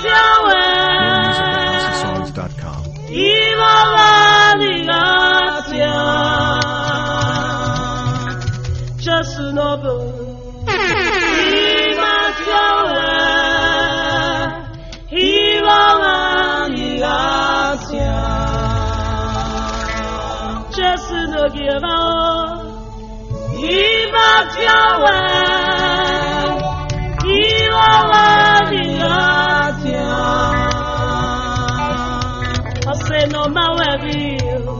Just noble. Just no give out. I say no my way.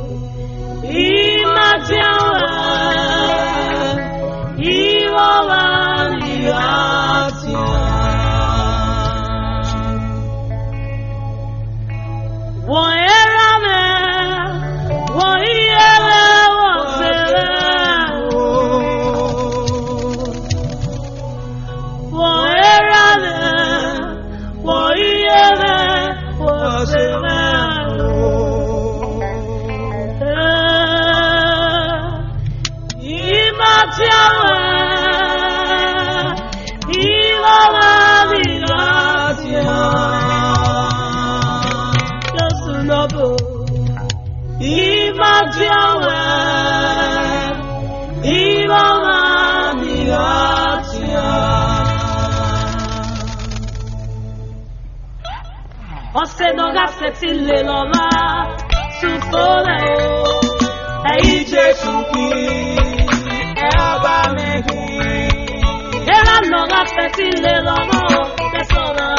Você não gasta se lê lá, sufora aí Jesus que é a bamegi. Ela não gasta se lê lá, sufora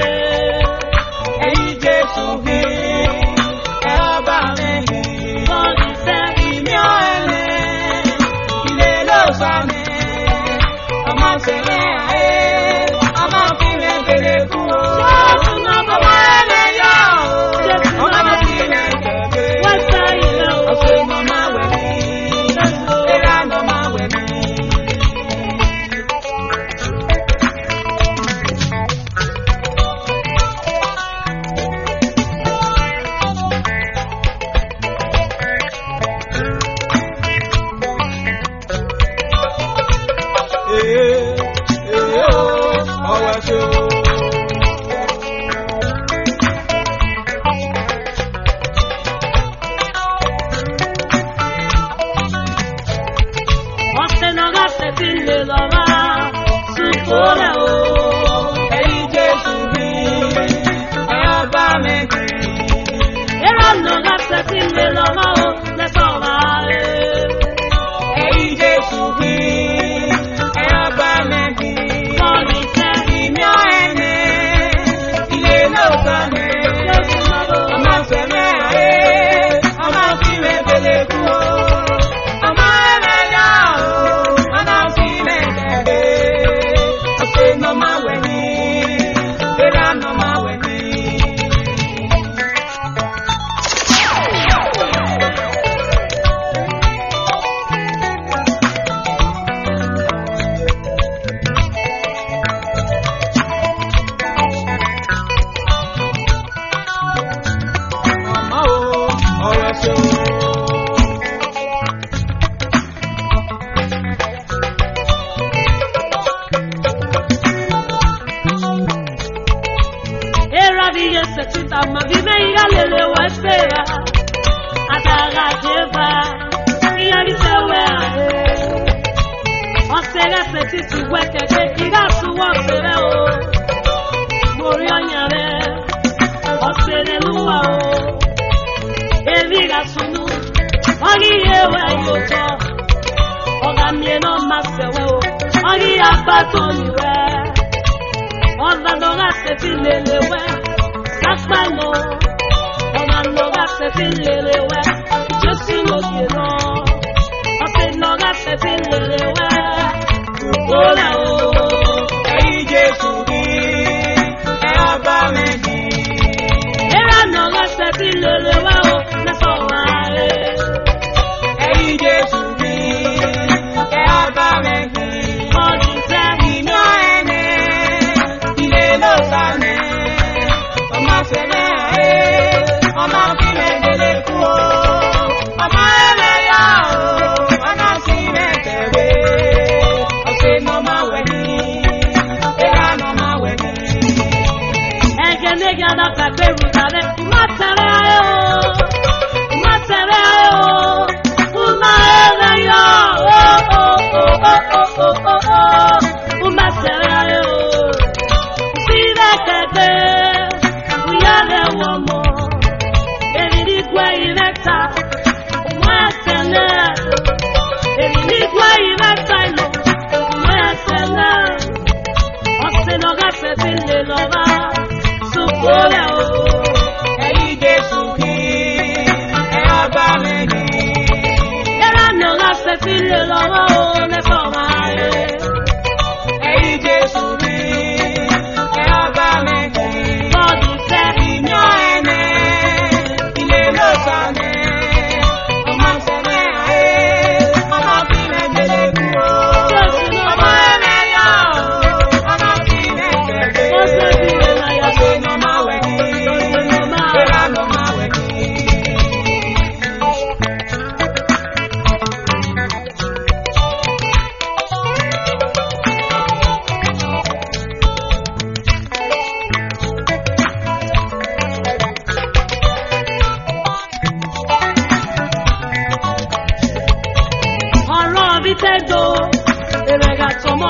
aí Jesus que é a bamegi. Pode ser que me olhe, que lê lo sabe, ama se lê, ama que me quede tu. Baby.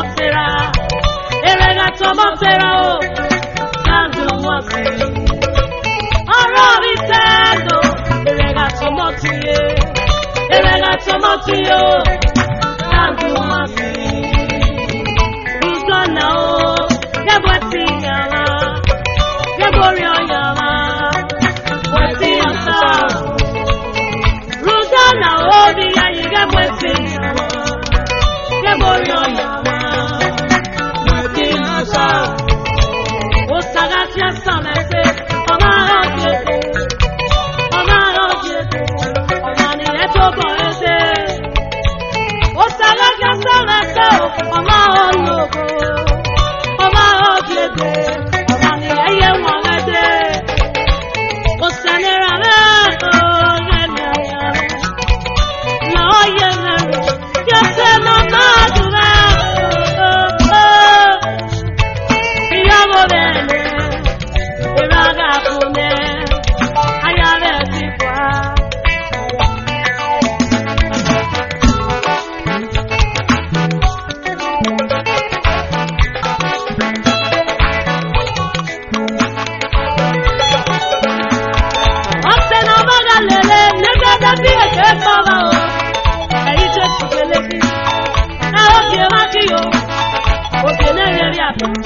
tomotera, erega tomotera o, nandu wasi. Oro vitendo, erega tomotie, erega tomotio, nandu wasi. Ruzana o, yabwati yama, yaborio yama, wati yasa. Ruzana o, diya yigabwati yama. Yaborio yama, wati yasa. O sagatia samese, omaro jete, omani eto boete. O sagatia samese, omaro logo, omaro jete, omani eye wangete. O sanera me, o yene yame, no yene me, yase mama dura. Iyamo bene, iraga kune, ayave tikwa. Opsena baga lele, negada biye kefava o. Eyi je sugele ki, na oge makiyo, oge ne yeri ato.